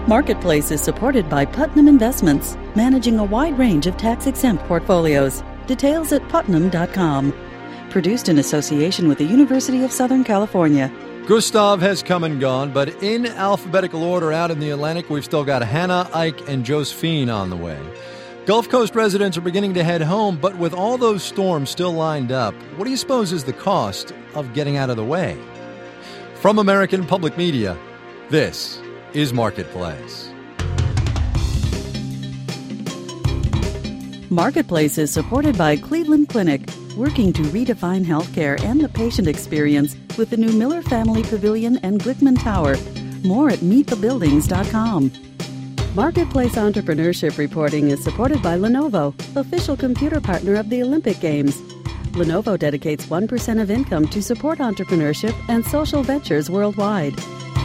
Marketplace is supported by Putnam Investments, managing a wide range of tax-exempt portfolios. Details at putnam.com. Produced in association with the University of Southern California. Gustav has come and gone, but in alphabetical order out in the Atlantic, we've still got Hannah, Ike, and Josephine on the way. Gulf Coast residents are beginning to head home, but with all those storms still lined up, what do you suppose is the cost of getting out of the way? From American Public Media, this is Marketplace. Marketplace is supported by Cleveland Clinic, working to redefine healthcare and the patient experience with the new Miller Family Pavilion and Glickman Tower. More at meetthebuildings.com. Marketplace Entrepreneurship Reporting is supported by Lenovo, official computer partner of the Olympic Games. Lenovo dedicates 1% of income to support entrepreneurship and social ventures worldwide.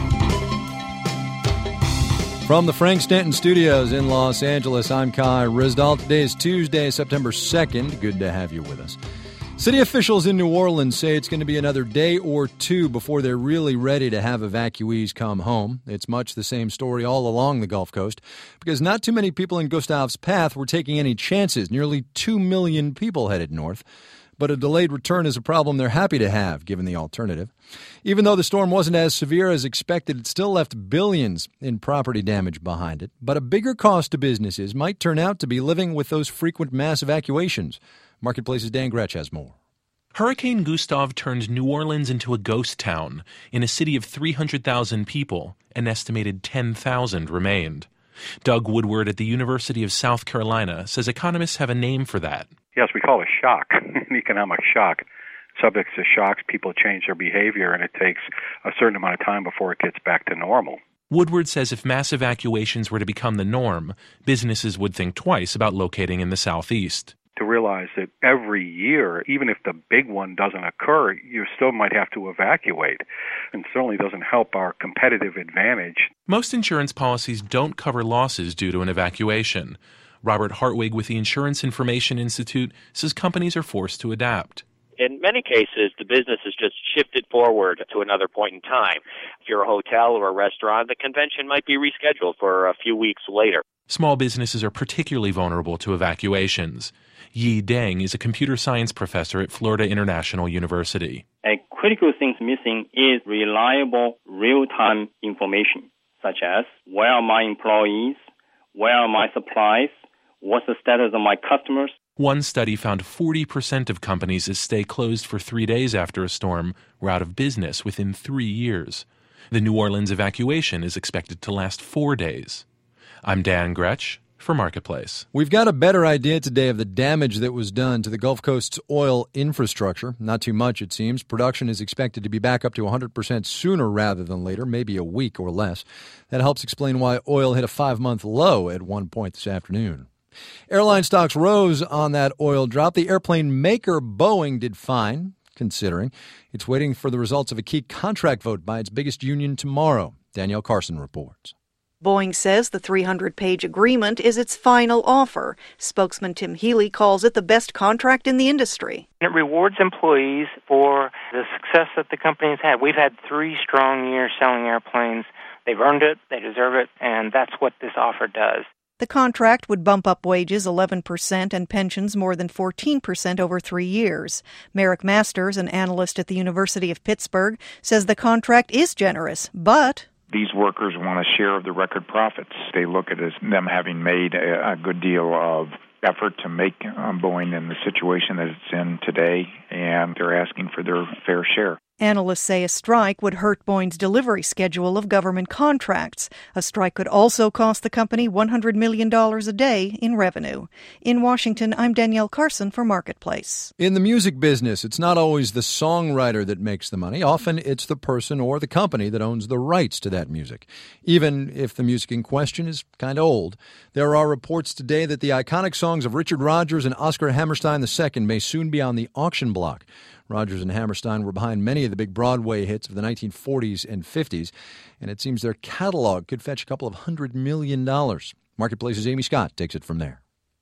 From the Frank Stanton Studios in Los Angeles, I'm Kai Rizdal. Today is Tuesday, September 2nd. Good to have you with us. City officials in New Orleans say it's going to be another day or two before they're really ready to have evacuees come home. It's much the same story all along the Gulf Coast because not too many people in Gustav's path were taking any chances. Nearly 2 million people headed north. But a delayed return is a problem they're happy to have, given the alternative. Even though the storm wasn't as severe as expected, it still left billions in property damage behind it. But a bigger cost to businesses might turn out to be living with those frequent mass evacuations. Marketplace's Dan Gretsch has more. Hurricane Gustav turned New Orleans into a ghost town. In a city of 300,000 people, an estimated 10,000 remained. Doug Woodward at the University of South Carolina says economists have a name for that. Yes, we call it shock, an economic shock. Subject to shocks, people change their behavior, and it takes a certain amount of time before it gets back to normal. Woodward says if mass evacuations were to become the norm, businesses would think twice about locating in the southeast. To realize that every year, even if the big one doesn't occur, you still might have to evacuate. And certainly doesn't help our competitive advantage. Most insurance policies don't cover losses due to an evacuation. Robert Hartwig with the Insurance Information Institute says companies are forced to adapt. In many cases, the business is just shifted forward to another point in time. If you're a hotel or a restaurant, the convention might be rescheduled for a few weeks later. Small businesses are particularly vulnerable to evacuations. Yi Deng is a computer science professor at Florida International University. A critical thing missing is reliable, real-time information, such as where are my employees, where are my supplies, what's the status of my customers. One study found 40% of companies that stay closed for 3 days after a storm were out of business within 3 years. The New Orleans evacuation is expected to last 4 days. I'm Dan Gretsch for Marketplace. We've got a better idea today of the damage that was done to the Gulf Coast's oil infrastructure. Not too much, it seems. Production is expected to be back up to 100% sooner rather than later, maybe a week or less. That helps explain why oil hit a 5-month low at one point this afternoon. Airline stocks rose on that oil drop. The airplane maker Boeing did fine, considering. It's waiting for the results of a key contract vote by its biggest union tomorrow. Danielle Carson reports. Boeing says the 300-page agreement is its final offer. Spokesman Tim Healy calls it the best contract in the industry. It rewards employees for the success that the company has had. We've had 3 strong years selling airplanes. They've earned it, they deserve it, and that's what this offer does. The contract would bump up wages 11% and pensions more than 14% over 3 years. Merrick Masters, an analyst at the University of Pittsburgh, says the contract is generous, but these workers want a share of the record profits. They look at it as them having made a good deal of effort to make Boeing in the situation that it's in today, and they're asking for their fair share. Analysts say a strike would hurt Boeing's delivery schedule of government contracts. A strike could also cost the company $100 million a day in revenue. In Washington, I'm Danielle Carson for Marketplace. In the music business, it's not always the songwriter that makes the money. Often it's the person or the company that owns the rights to that music, even if the music in question is kind of old. There are reports today that the iconic songs of Richard Rodgers and Oscar Hammerstein II may soon be on the auction block. Rodgers and Hammerstein were behind many of the big Broadway hits of the 1940s and 50s, and it seems their catalog could fetch a couple of $100 million. Marketplace's Amy Scott takes it from there.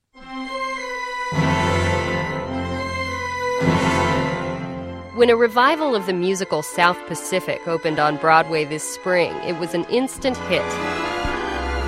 When a revival of the musical South Pacific opened on Broadway this spring, it was an instant hit.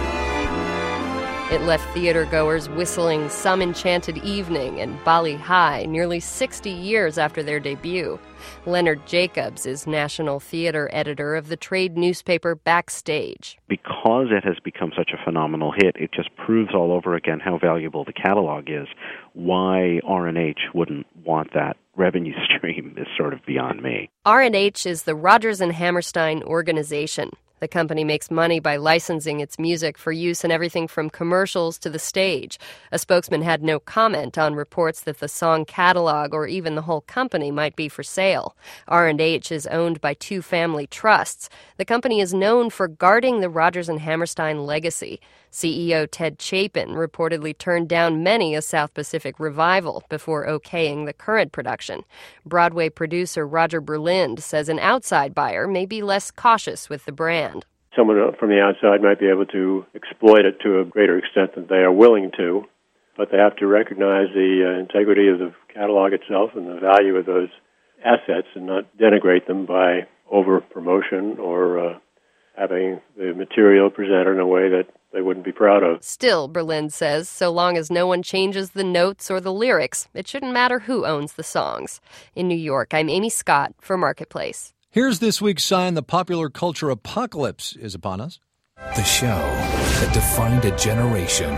It left theatergoers whistling Some Enchanted Evening and Bali High nearly 60 years after their debut. Leonard Jacobs is national theater editor of the trade newspaper Backstage. Because it has become such a phenomenal hit, it just proves all over again how valuable the catalog is. Why R&H wouldn't want that revenue stream is sort of beyond me. R&H is the Rodgers and Hammerstein organization. The company makes money by licensing its music for use in everything from commercials to the stage. A spokesman had no comment on reports that the song catalog or even the whole company might be for sale. R&H is owned by two family trusts. The company is known for guarding the Rodgers and Hammerstein legacy. CEO Ted Chapin reportedly turned down many a South Pacific revival before okaying the current production. Broadway producer Roger Berlind says an outside buyer may be less cautious with the brand. Someone from the outside might be able to exploit it to a greater extent than they are willing to, but they have to recognize the integrity of the catalog itself and the value of those assets and not denigrate them by over-promotion or having the material presented in a way that they wouldn't be proud of. Still, Berlind says, so long as no one changes the notes or the lyrics, it shouldn't matter who owns the songs. In New York, I'm Amy Scott for Marketplace. Here's this week's sign the popular culture apocalypse is upon us. The show that defined a generation.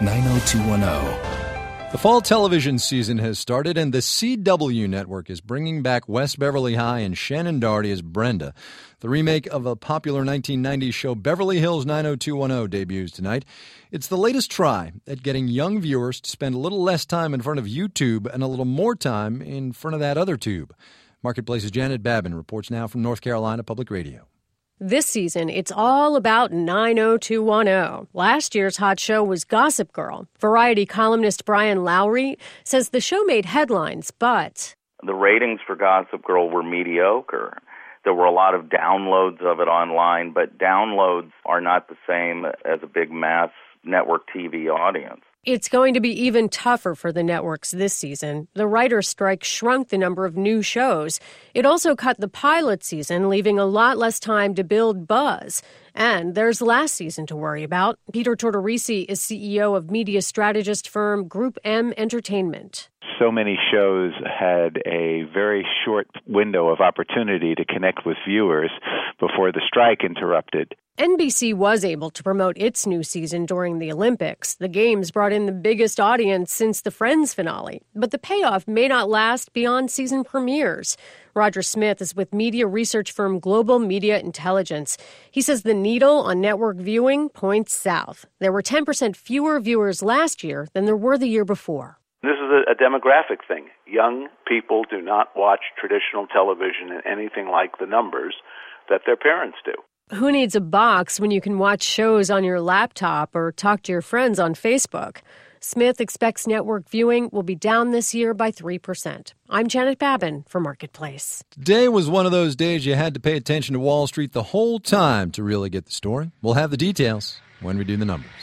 90210. The fall television season has started, and the CW network is bringing back West Beverly High and Shannon Doherty as Brenda. The remake of a popular 1990s show, Beverly Hills 90210, debuts tonight. It's the latest try at getting young viewers to spend a little less time in front of YouTube and a little more time in front of that other tube. Marketplace's Janet Babin reports now from North Carolina Public Radio. This season, it's all about 90210. Last year's hot show was Gossip Girl. Variety columnist Brian Lowry says the show made headlines, but the ratings for Gossip Girl were mediocre. There were a lot of downloads of it online, but downloads are not the same as a big mass network TV audience. It's going to be even tougher for the networks this season. The writer's strike shrunk the number of new shows. It also cut the pilot season, leaving a lot less time to build buzz. And there's last season to worry about. Peter Tortorisi is CEO of media strategist firm Group M Entertainment. So many shows had a very short window of opportunity to connect with viewers before the strike interrupted. NBC was able to promote its new season during the Olympics. The games brought in the biggest audience since the Friends finale. But the payoff may not last beyond season premieres. Roger Smith is with media research firm Global Media Intelligence. He says the needle on network viewing points south. There were 10% fewer viewers last year than there were the year before. This is a demographic thing. Young people do not watch traditional television in anything like the numbers that their parents do. Who needs a box when you can watch shows on your laptop or talk to your friends on Facebook? Smith expects network viewing will be down this year by 3%. I'm Janet Babin for Marketplace. Today was one of those days you had to pay attention to Wall Street the whole time to really get the story. We'll have the details when we do the numbers.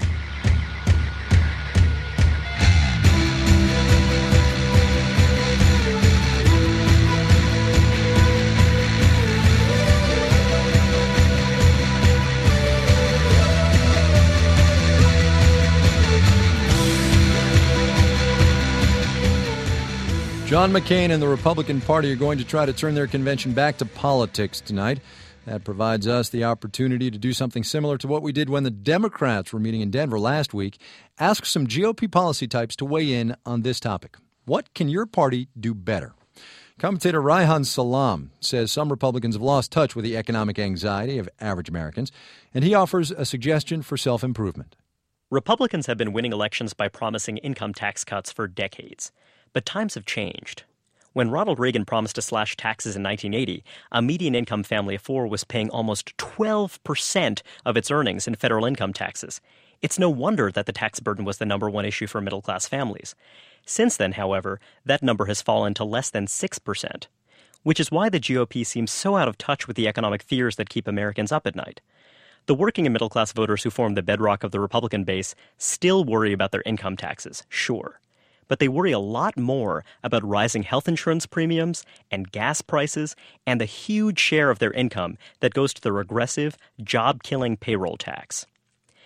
John McCain and the Republican Party are going to try to turn their convention back to politics tonight. That provides us the opportunity to do something similar to what we did when the Democrats were meeting in Denver last week. Ask some GOP policy types to weigh in on this topic. What can your party do better? Commentator Reihan Salam says some Republicans have lost touch with the economic anxiety of average Americans, and he offers a suggestion for self-improvement. Republicans have been winning elections by promising income tax cuts for decades. But times have changed. When Ronald Reagan promised to slash taxes in 1980, a median income family of four was paying almost 12% of its earnings in federal income taxes. It's no wonder that the tax burden was the number one issue for middle-class families. Since then, however, that number has fallen to less than 6%, which is why the GOP seems so out of touch with the economic fears that keep Americans up at night. The working and middle-class voters who form the bedrock of the Republican base still worry about their income taxes, sure. But they worry a lot more about rising health insurance premiums and gas prices and the huge share of their income that goes to the regressive, job-killing payroll tax.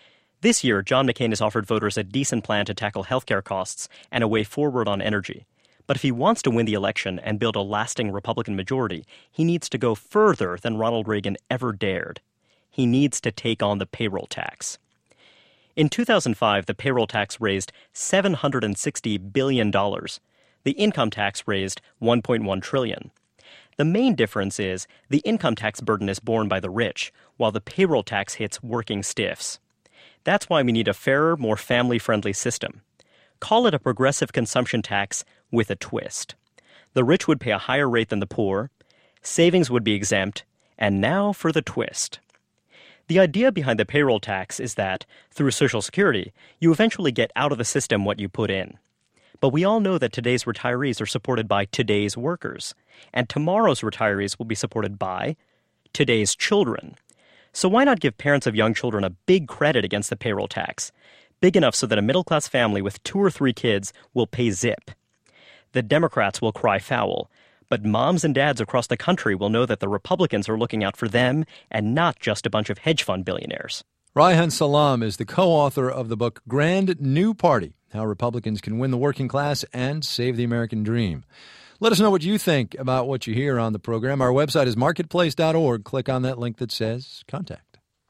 This year, John McCain has offered voters a decent plan to tackle healthcare costs and a way forward on energy. But if he wants to win the election and build a lasting Republican majority, he needs to go further than Ronald Reagan ever dared. He needs to take on the payroll tax. In 2005, the payroll tax raised $760 billion. The income tax raised $1.1 trillion. The main difference is the income tax burden is borne by the rich, while the payroll tax hits working stiffs. That's why we need a fairer, more family-friendly system. Call it a progressive consumption tax with a twist. The rich would pay a higher rate than the poor, savings would be exempt, and now for the twist. The idea behind the payroll tax is that, through Social Security, you eventually get out of the system what you put in. But we all know that today's retirees are supported by today's workers, and tomorrow's retirees will be supported by today's children. So why not give parents of young children a big credit against the payroll tax, big enough so that a middle-class family with 2 or 3 kids will pay zip? The Democrats will cry foul, but moms and dads across the country will know that the Republicans are looking out for them and not just a bunch of hedge fund billionaires. Reihan Salam is the co-author of the book Grand New Party, How Republicans Can Win the Working Class and Save the American Dream. Let us know what you think about what you hear on the program. Our website is marketplace.org. Click on that link that says Contact.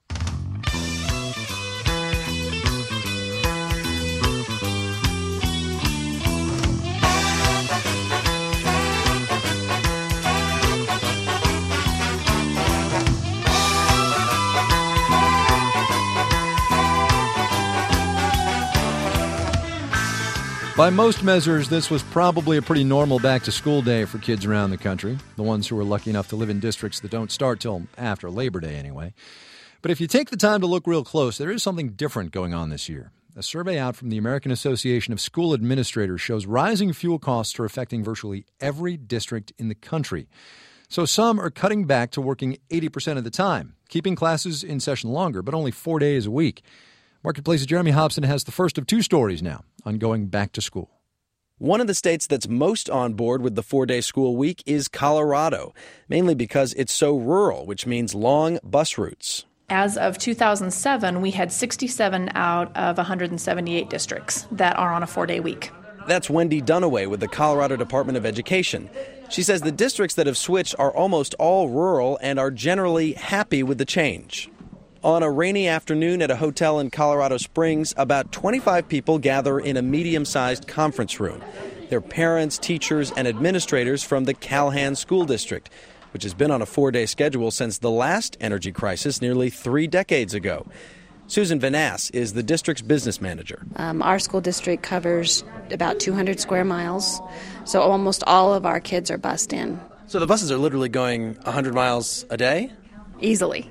By most measures, this was probably a pretty normal back-to-school day for kids around the country, the ones who are lucky enough to live in districts that don't start till after Labor Day anyway. But if you take the time to look real close, there is something different going on this year. A survey out from the American Association of School Administrators shows rising fuel costs are affecting virtually every district in the country. So some are cutting back to working 80% of the time, keeping classes in session longer, but only 4 days a week. Marketplace's Jeremy Hobson has the first of 2 stories now on going back to school. One of the states that's most on board with the 4-day school week is Colorado, mainly because it's so rural, which means long bus routes. As of 2007, we had 67 out of 178 districts that are on a 4-day week. That's Wendy Dunaway with the Colorado Department of Education. She says the districts that have switched are almost all rural and are generally happy with the change. On a rainy afternoon at a hotel in Colorado Springs, about 25 people gather in a medium-sized conference room. They're parents, teachers, and administrators from the Calhan School District, which has been on a 4-day schedule since the last energy crisis nearly 3 decades ago. Susan Vanass is the district's business manager. Our school district covers about 200 square miles, so almost all of our kids are bused in. So the buses are literally going 100 miles a day? Easily.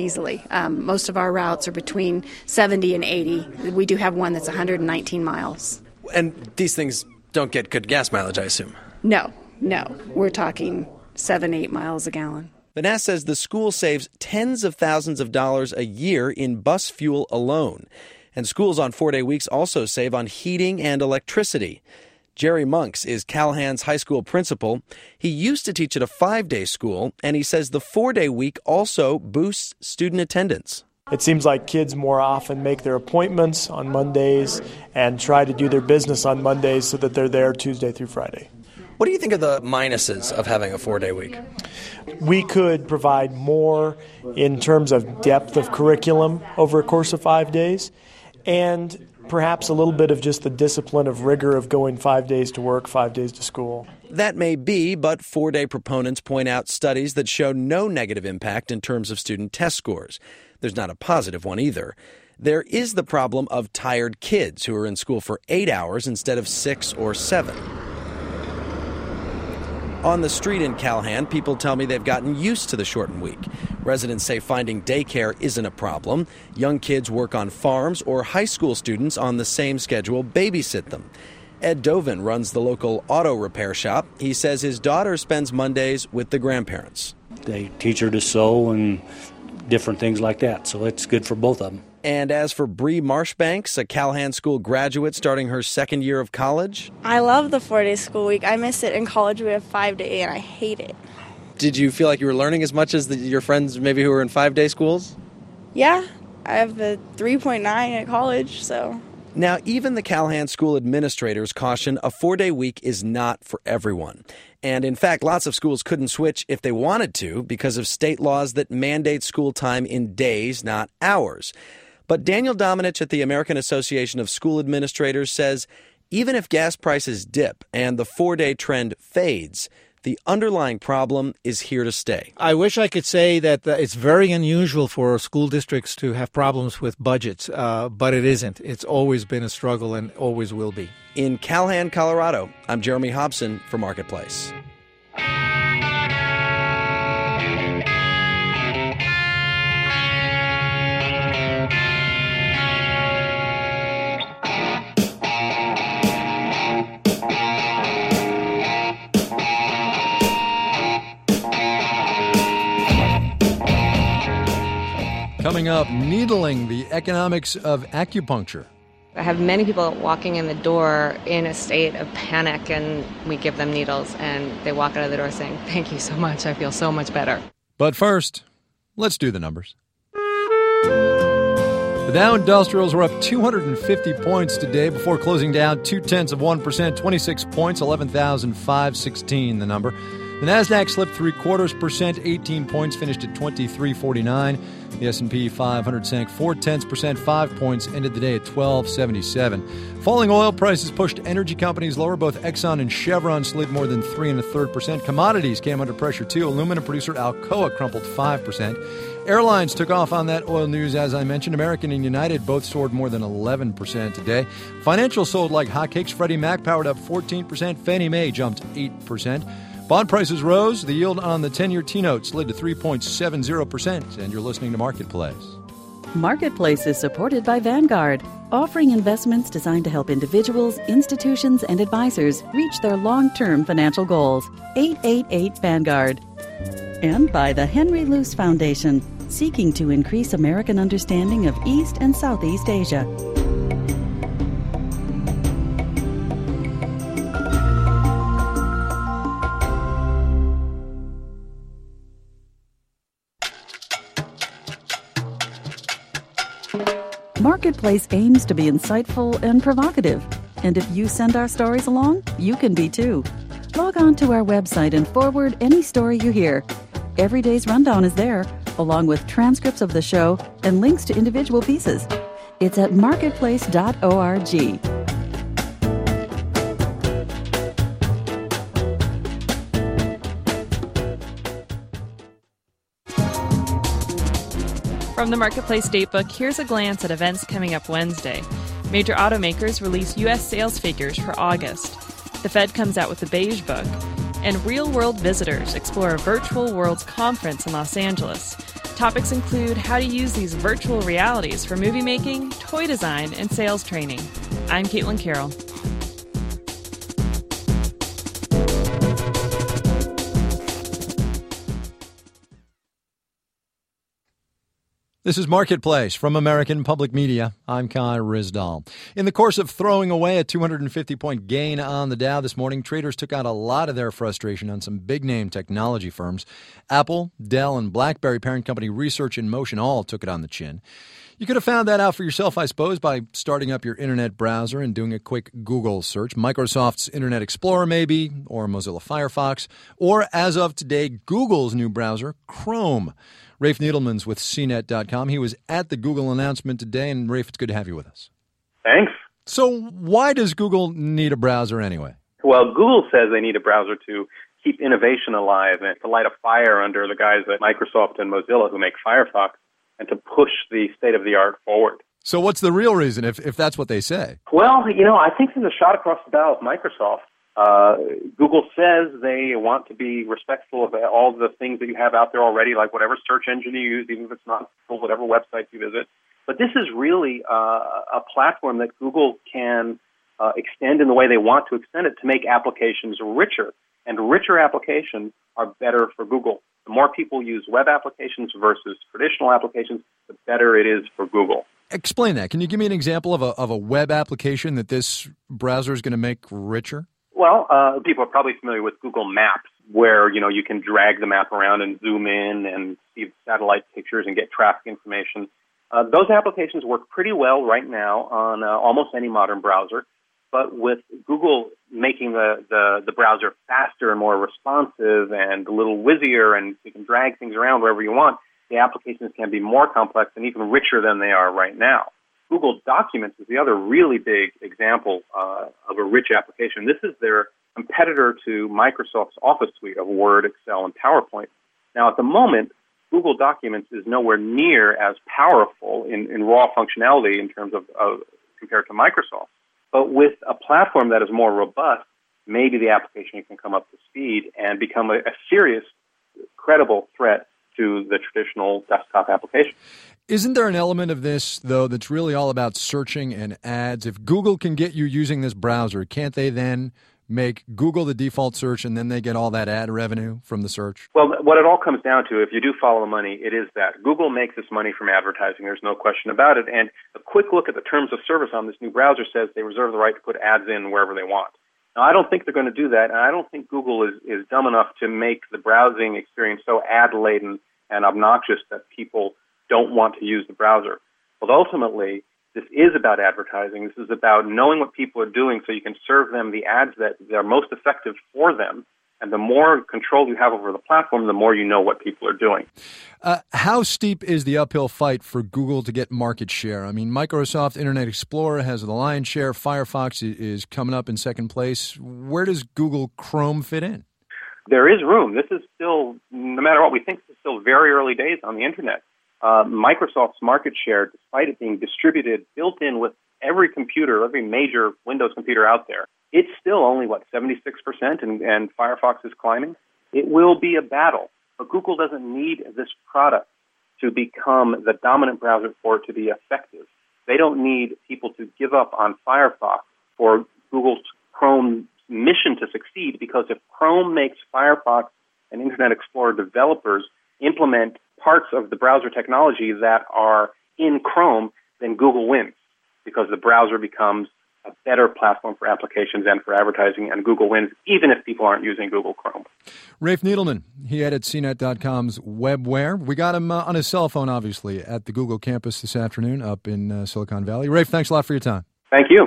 Most of our routes are between 70 and 80. We do have one that's 119 miles. And these things don't get good gas mileage, I assume? No. We're talking 7-8 miles a gallon. Vanass says the school saves tens of thousands of dollars a year in bus fuel alone. And schools on 4-day weeks also save on heating and electricity. Jerry Monks is Calhan's high school principal. He used to teach at a 5-day school, and he says the 4-day week also boosts student attendance. It seems like kids more often make their appointments on Mondays and try to do their business on Mondays so that they're there Tuesday through Friday. What do you think of the minuses of having a 4-day week? We could provide more in terms of depth of curriculum over a course of 5 days, and perhaps a little bit of just the discipline of rigor of going 5 days to work, 5 days to school. That may be, but 4-day proponents point out studies that show no negative impact in terms of student test scores. There's not a positive one either. There is the problem of tired kids who are in school for 8 hours instead of 6 or 7. On the street in Calhan, people tell me they've gotten used to the shortened week. Residents say finding daycare isn't a problem. Young kids work on farms, or high school students on the same schedule babysit them. Ed Dovin runs the local auto repair shop. He says his daughter spends Mondays with the grandparents. They teach her to sew and different things like that, so it's good for both of them. And as for Bree Marshbanks, a Calhan School graduate starting her 2nd year of college, I love the 4-day school week. I miss it. In college we have 5-day and I hate it. Did you feel like you were learning as much as your friends maybe who were in 5-day schools? Yeah, I have a 3.9 at college, so... Now, even the Callahan school administrators caution a 4-day week is not for everyone. And in fact, lots of schools couldn't switch if they wanted to because of state laws that mandate school time in days, not hours. But Daniel Domenech at the American Association of School Administrators says even if gas prices dip and the 4-day trend fades, the underlying problem is here to stay. I wish I could say that it's very unusual for school districts to have problems with budgets, but it isn't. It's always been a struggle and always will be. In Callahan, Colorado, I'm Jeremy Hobson for Marketplace. Coming up, needling, the economics of acupuncture. I have many people walking in the door in a state of panic, and we give them needles, and they walk out of the door saying, "Thank you so much. I feel so much better." But first, let's do the numbers. The Dow Industrials were up 250 points today before closing down 0.2%, 26 points, 11,516 the number. The Nasdaq slipped 0.75%, 18 points, finished at 2349. The S&P 500 sank 0.4%, 5 points, ended the day at 1277. Falling oil prices pushed energy companies lower. Both Exxon and Chevron slid more than 3.33%. Commodities came under pressure too. Aluminum producer Alcoa crumpled 5%. Airlines took off on that oil news, as I mentioned. American and United both soared more than 11% today. Financials sold like hotcakes. Freddie Mac powered up 14%. Fannie Mae jumped 8%. Bond prices rose. The yield on the 10-year T-note slid to 3.70%. And you're listening to Marketplace. Marketplace is supported by Vanguard, offering investments designed to help individuals, institutions, and advisors reach their long-term financial goals. 888-VANGUARD. And by the Henry Luce Foundation, seeking to increase American understanding of East and Southeast Asia. Marketplace aims to be insightful and provocative. And if you send our stories along, you can be too. Log on to our website and forward any story you hear. Every day's rundown is there, along with transcripts of the show and links to individual pieces. It's at marketplace.org. From the Marketplace Datebook, here's a glance at events coming up Wednesday. Major automakers release U.S. sales figures for August. The Fed comes out with the Beige Book. And real-world visitors explore a Virtual Worlds conference in Los Angeles. Topics include how to use these virtual realities for movie making, toy design, and sales training. I'm Caitlin Carroll. This is Marketplace from American Public Media. I'm Kai Ryssdal. In the course of throwing away a 250-point gain on the Dow this morning, traders took out a lot of their frustration on some big-name technology firms. Apple, Dell, and BlackBerry parent company Research in Motion all took it on the chin. You could have found that out for yourself, I suppose, by starting up your internet browser and doing a quick Google search. Microsoft's Internet Explorer, maybe, or Mozilla Firefox, or, as of today, Google's new browser, Chrome. Rafe Needleman's with CNET.com. He was at the Google announcement today, and Rafe, it's good to have you with us. Thanks. So why does Google need a browser anyway? Well, Google says they need a browser to keep innovation alive and to light a fire under the guys at Microsoft and Mozilla who make Firefox and to push the state-of-the-art forward. So what's the real reason, if that's what they say? Well, I think there's a shot across the bow of Microsoft. Google says they want to be respectful of all the things that you have out there already, like whatever search engine you use, even if it's not whatever website you visit. But this is really a platform that Google can extend in the way they want to extend it to make applications richer. And richer applications are better for Google. The more people use web applications versus traditional applications, the better it is for Google. Explain that. Can you give me an example of a web application that this browser is going to make richer? Well, people are probably familiar with Google Maps, where, you can drag the map around and zoom in and see satellite pictures and get traffic information. Those applications work pretty well right now on almost any modern browser, but with Google making the browser faster and more responsive and a little whizzier, and you can drag things around wherever you want, the applications can be more complex and even richer than they are right now. Google Documents is the other really big example of a rich application. This is their competitor to Microsoft's Office suite of Word, Excel, and PowerPoint. Now, at the moment, Google Documents is nowhere near as powerful in raw functionality in terms of compared to Microsoft. But with a platform that is more robust, maybe the application can come up to speed and become a serious, credible threat to the traditional desktop application. Isn't there an element of this, though, that's really all about searching and ads? If Google can get you using this browser, can't they then make Google the default search and then they get all that ad revenue from the search? Well, what it all comes down to, if you do follow the money, it is that Google makes its money from advertising. There's no question about it. And a quick look at the terms of service on this new browser says they reserve the right to put ads in wherever they want. Now, I don't think they're going to do that, and I don't think Google is dumb enough to make the browsing experience so ad-laden and obnoxious that people don't want to use the browser. But ultimately, this is about advertising. This is about knowing what people are doing so you can serve them the ads that are most effective for them. And the more control you have over the platform, the more you know what people are doing. How steep is the uphill fight for Google to get market share? I mean, Microsoft Internet Explorer has the lion's share. Firefox is coming up in second place. Where does Google Chrome fit in? There is room. This is still, no matter what we think, this is still very early days on the Internet. Microsoft's market share, despite it being distributed, built in with every computer, every major Windows computer out there, it's still only, 76%, and Firefox is climbing. It will be a battle, but Google doesn't need this product to become the dominant browser for it to be effective. They don't need people to give up on Firefox for Google's Chrome mission to succeed, because if Chrome makes Firefox and Internet Explorer developers implement parts of the browser technology that are in Chrome, then Google wins, because the browser becomes a better platform for applications and for advertising, and Google wins even if people aren't using Google Chrome. Rafe Needleman, he edits CNET.com's Webware. We got him on his cell phone, obviously, at the Google campus this afternoon up in Silicon Valley. Rafe, thanks a lot for your time. Thank you.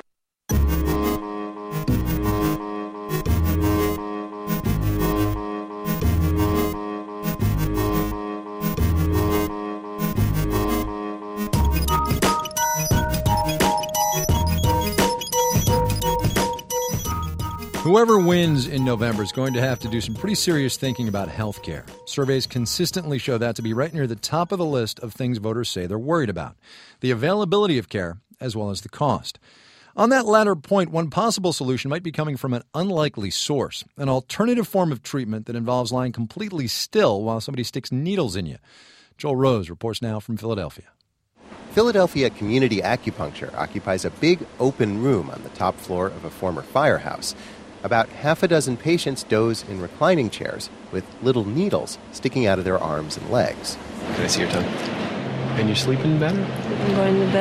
Whoever wins in November is going to have to do some pretty serious thinking about health care. Surveys consistently show that to be right near the top of the list of things voters say they're worried about: the availability of care as well as the cost. On that latter point, one possible solution might be coming from an unlikely source, an alternative form of treatment that involves lying completely still while somebody sticks needles in you. Joel Rose reports now from Philadelphia. Philadelphia Community Acupuncture occupies a big open room on the top floor of a former firehouse. About half a dozen patients doze in reclining chairs with little needles sticking out of their arms and legs. Can I see your tongue? And you're sleeping better? I'm going to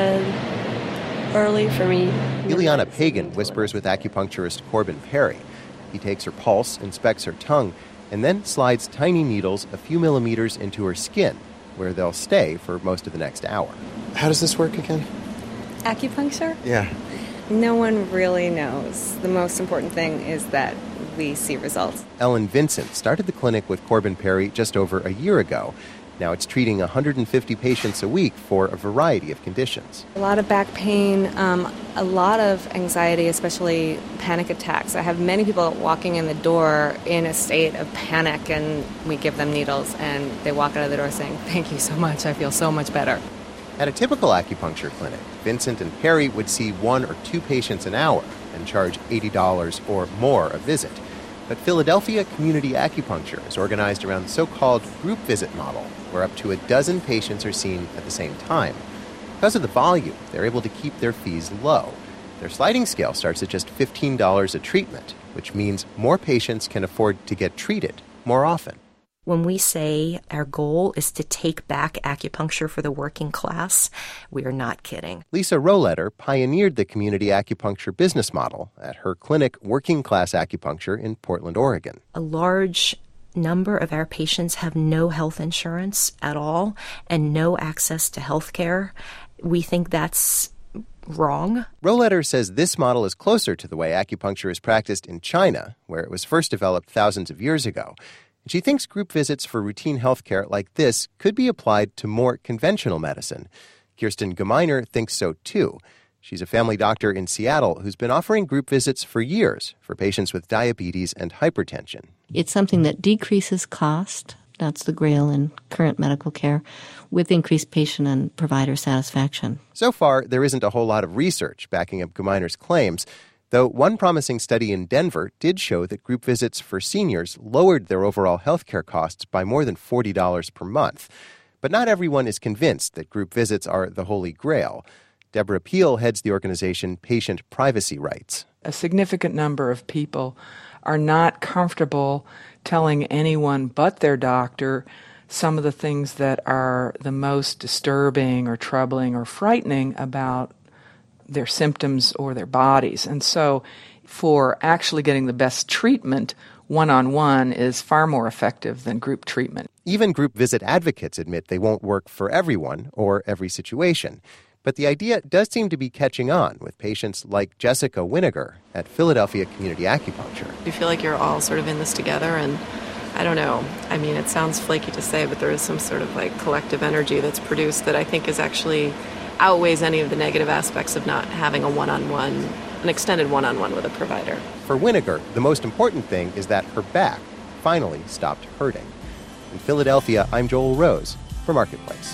bed early for me. Ileana Pagan whispers with acupuncturist Corbin Perry. He takes her pulse, inspects her tongue, and then slides tiny needles a few millimeters into her skin, where they'll stay for most of the next hour. How does this work again? Acupuncture? Yeah. No one really knows. The most important thing is that we see results. Ellen Vincent started the clinic with Corbin Perry just over a year ago. Now it's treating 150 patients a week for a variety of conditions. A lot of back pain, a lot of anxiety, especially panic attacks. I have many people walking in the door in a state of panic, and we give them needles, and they walk out of the door saying, "Thank you so much, I feel so much better." At a typical acupuncture clinic, Vincent and Perry would see 1 or 2 patients an hour and charge $80 or more a visit. But Philadelphia Community Acupuncture is organized around the so-called group visit model, where up to a dozen patients are seen at the same time. Because of the volume, they're able to keep their fees low. Their sliding scale starts at just $15 a treatment, which means more patients can afford to get treated more often. When we say our goal is to take back acupuncture for the working class, we are not kidding. Lisa Roletter pioneered the community acupuncture business model at her clinic, Working Class Acupuncture, in Portland, Oregon. A large number of our patients have no health insurance at all and no access to health care. We think that's wrong. Rohleder says this model is closer to the way acupuncture is practiced in China, where it was first developed thousands of years ago. She thinks group visits for routine health care like this could be applied to more conventional medicine. Kirsten Gemeiner thinks so, too. She's a family doctor in Seattle who's been offering group visits for years for patients with diabetes and hypertension. It's something that decreases cost. That's the grail in current medical care, with increased patient and provider satisfaction. So far, there isn't a whole lot of research backing up Gemeiner's claims, though one promising study in Denver did show that group visits for seniors lowered their overall health care costs by more than $40 per month. But not everyone is convinced that group visits are the holy grail. Deborah Peel heads the organization Patient Privacy Rights. A significant number of people are not comfortable telling anyone but their doctor some of the things that are the most disturbing or troubling or frightening about their symptoms or their bodies. And so for actually getting the best treatment, one-on-one is far more effective than group treatment. Even group visit advocates admit they won't work for everyone or every situation. But the idea does seem to be catching on with patients like Jessica Winiger at Philadelphia Community Acupuncture. You feel like you're all sort of in this together, and I don't know. I mean, it sounds flaky to say, but there is some sort of like collective energy that's produced that I think is actually outweighs any of the negative aspects of not having an extended one-on-one with a provider. For Winiger, the most important thing is that her back finally stopped hurting. In Philadelphia, I'm Joel Rose for Marketplace.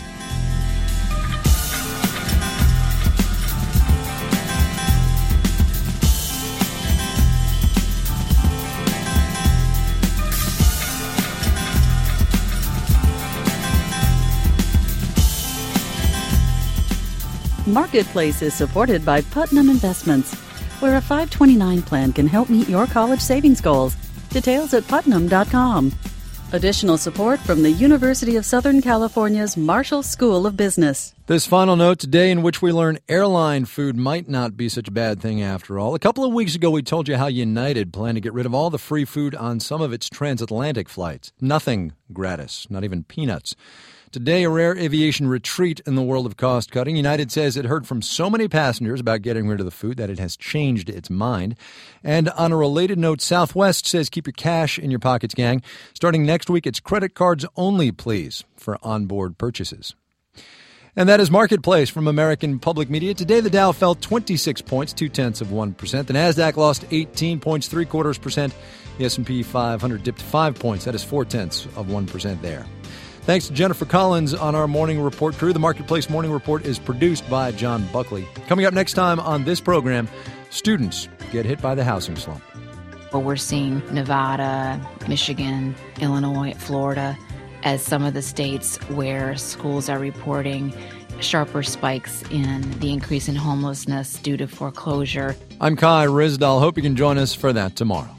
Marketplace is supported by Putnam Investments, where a 529 plan can help meet your college savings goals. Details at putnam.com. Additional support from the University of Southern California's Marshall School of Business. This final note today, in which we learn airline food might not be such a bad thing after all. A couple of weeks ago, we told you how United planned to get rid of all the free food on some of its transatlantic flights. Nothing gratis, not even peanuts. Today, a rare aviation retreat in the world of cost-cutting. United says it heard from so many passengers about getting rid of the food that it has changed its mind. And on a related note, Southwest says keep your cash in your pockets, gang. Starting next week, it's credit cards only, please, for onboard purchases. And that is Marketplace from American Public Media. Today, the Dow fell 26 points, 0.2%. The NASDAQ lost 18 points, 0.75%. The S&P 500 dipped 5 points. That is 0.4% there. Thanks to Jennifer Collins on our Morning Report crew. The Marketplace Morning Report is produced by John Buckley. Coming up next time on this program, students get hit by the housing slump. Well, we're seeing Nevada, Michigan, Illinois, Florida as some of the states where schools are reporting sharper spikes in the increase in homelessness due to foreclosure. I'm Kai Ryssdal. Hope you can join us for that tomorrow.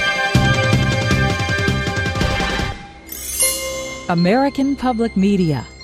American Public Media